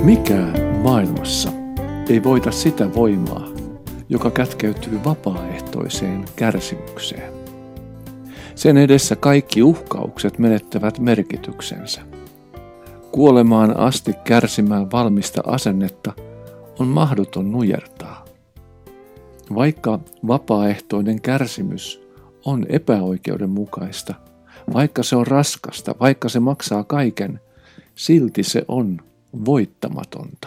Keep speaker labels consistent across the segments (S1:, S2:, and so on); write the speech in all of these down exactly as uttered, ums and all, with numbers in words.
S1: Mikään maailmassa ei voita sitä voimaa, joka kätkeytyy vapaaehtoiseen kärsimykseen. Sen edessä kaikki uhkaukset menettävät merkityksensä. Kuolemaan asti kärsimään valmista asennetta on mahdoton nujertaa. Vaikka vapaaehtoinen kärsimys on epäoikeudenmukaista, vaikka se on raskasta, vaikka se maksaa kaiken, silti se on voittamatonta.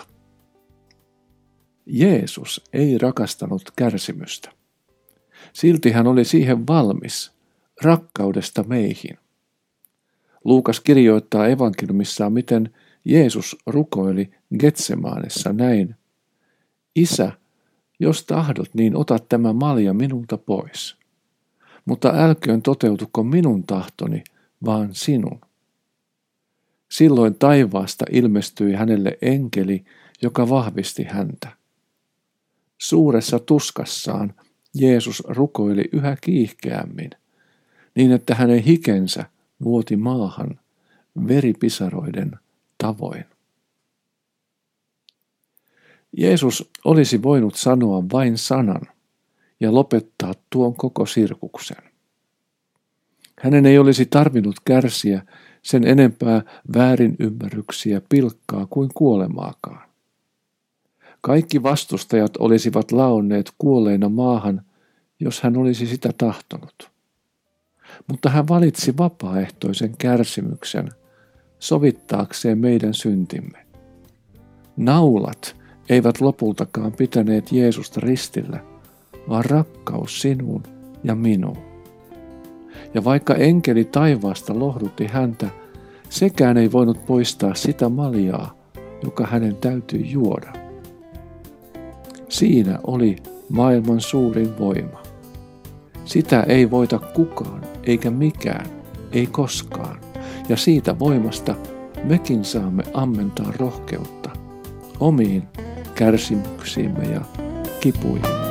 S1: Jeesus ei rakastanut kärsimystä. Silti hän oli siihen valmis, rakkaudesta meihin. Luukas kirjoittaa evankeliumissaan, miten Jeesus rukoili Getsemanessa näin: Isä, jos tahdot, niin ota tämä malja minulta pois. Mutta älköön toteutuko minun tahtoni, vaan sinun. Silloin taivaasta ilmestyi hänelle enkeli, joka vahvisti häntä. Suuressa tuskassaan Jeesus rukoili yhä kiihkeämmin, niin että hänen hikensä vuoti maahan veripisaroiden tavoin. Jeesus olisi voinut sanoa vain sanan ja lopettaa tuon koko sirkuksen. Hänen ei olisi tarvinnut kärsiä sen enempää väärinymmärryksiä, pilkkaa kuin kuolemaakaan. Kaikki vastustajat olisivat laonneet kuolleina maahan, jos hän olisi sitä tahtonut. Mutta hän valitsi vapaaehtoisen kärsimyksen sovittaakseen meidän syntimme. Naulat eivät lopultakaan pitäneet Jeesusta ristillä, vaan rakkaus sinuun ja minuun. Ja vaikka enkeli taivaasta lohdutti häntä, sekään ei voinut poistaa sitä maljaa, joka hänen täytyi juoda. Siinä oli maailman suurin voima. Sitä ei voita kukaan, eikä mikään, ei koskaan. Ja siitä voimasta mekin saamme ammentaa rohkeutta omiin kärsimyksiimme ja kipuihin.